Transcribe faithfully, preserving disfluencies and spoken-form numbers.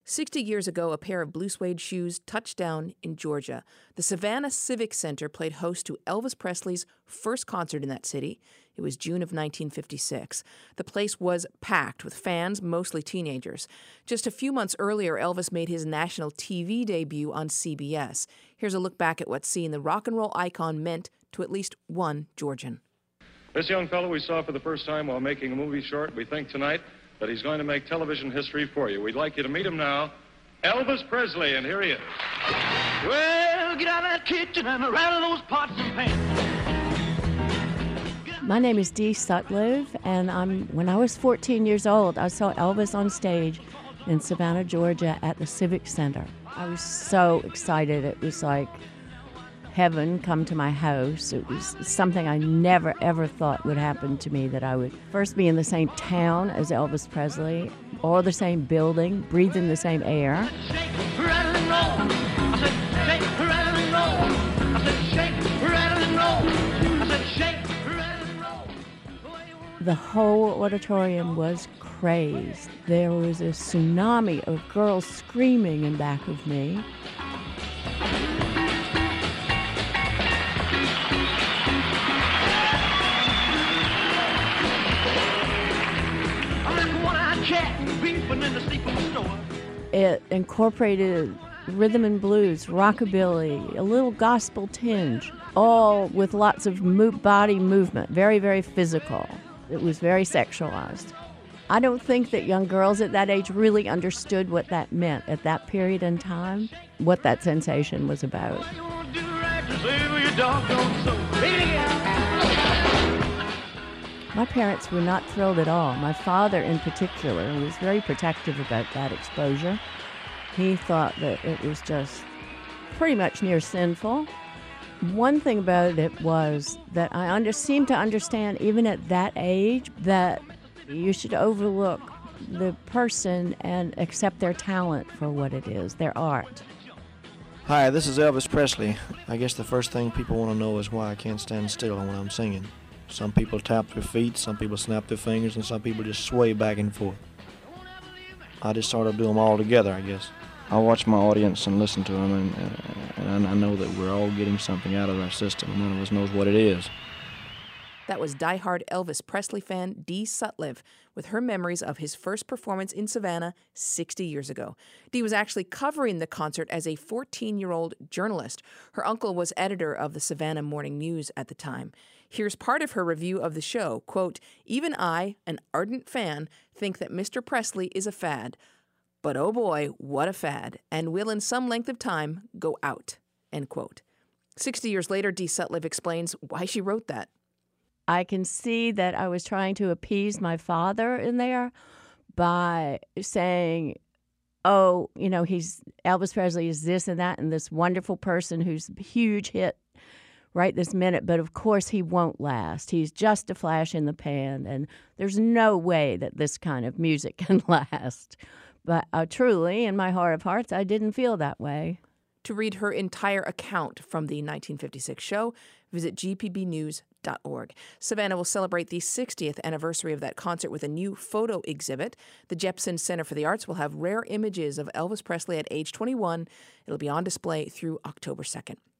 Sixty years ago, a pair of blue suede shoes touched down in Georgia. The Savannah Civic Center played host to Elvis Presley's first concert in that city. It was June of nineteen fifty-six. The place was packed with fans, mostly teenagers. Just a few months earlier, Elvis made his national T V debut on C B S. Here's a look back at what seeing the rock and roll icon meant to at least one Georgian. This young fellow we saw for the first time while making a movie short. We think tonight that he's going to make television history for you. We'd like you to meet him now, Elvis Presley, and here he is. Well, get out of that kitchen and rattle those pots and pans. My name is Dee Sutliff, and I'm, when I was fourteen years old, I saw Elvis on stage in Savannah, Georgia at the Civic Center. I was so excited. It was like heaven come to my house. It was something I never, ever thought would happen to me, that I would first be in the same town as Elvis Presley, or the same building, breathing the same air. Shake, rattle, and roll. I said, shake, rattle, and roll. I said, shake, rattle, and roll. I said, shake, rattle, and roll. The whole auditorium was crazed. There was a tsunami of girls screaming in back of me. It incorporated rhythm and blues, rockabilly, a little gospel tinge, all with lots of mo- body movement, very, very physical. It was very sexualized. I don't think that young girls at that age really understood what that meant at that period in time, what that sensation was about. My parents were not thrilled at all. My father, in particular, was very protective about that exposure. He thought that it was just pretty much near sinful. One thing about it was that I under, seemed to understand, even at that age, that you should overlook the person and accept their talent for what it is, their art. Hi, this is Elvis Presley. I guess the first thing people want to know is why I can't stand still when I'm singing. Some people tap their feet, some people snap their fingers, and some people just sway back and forth. I just sort of do them all together, I guess. I watch my audience and listen to them, and, uh, and I know that we're all getting something out of our system, and none of us knows what it is. That was diehard Elvis Presley fan Dee Sutliff with her memories of his first performance in Savannah sixty years ago. Dee was actually covering the concert as a fourteen-year-old journalist. Her uncle was editor of the Savannah Morning News at the time. Here's part of her review of the show. Quote, "Even I, an ardent fan, think that Mister Presley is a fad. But oh boy, what a fad, and will in some length of time go out." End quote. Sixty years later, Dee Sutliff explains why she wrote that. I can see that I was trying to appease my father in there by saying, oh, you know, he's Elvis Presley is this and that and this wonderful person who's a huge hit right this minute, but of course he won't last. He's just a flash in the pan, and there's no way that this kind of music can last. But uh, truly, in my heart of hearts, I didn't feel that way. To read her entire account from the nineteen fifty-six show, visit g p b news dot org. Savannah will celebrate the sixtieth anniversary of that concert with a new photo exhibit. The Jepson Center for the Arts will have rare images of Elvis Presley at age twenty-one. It'll be on display through October second.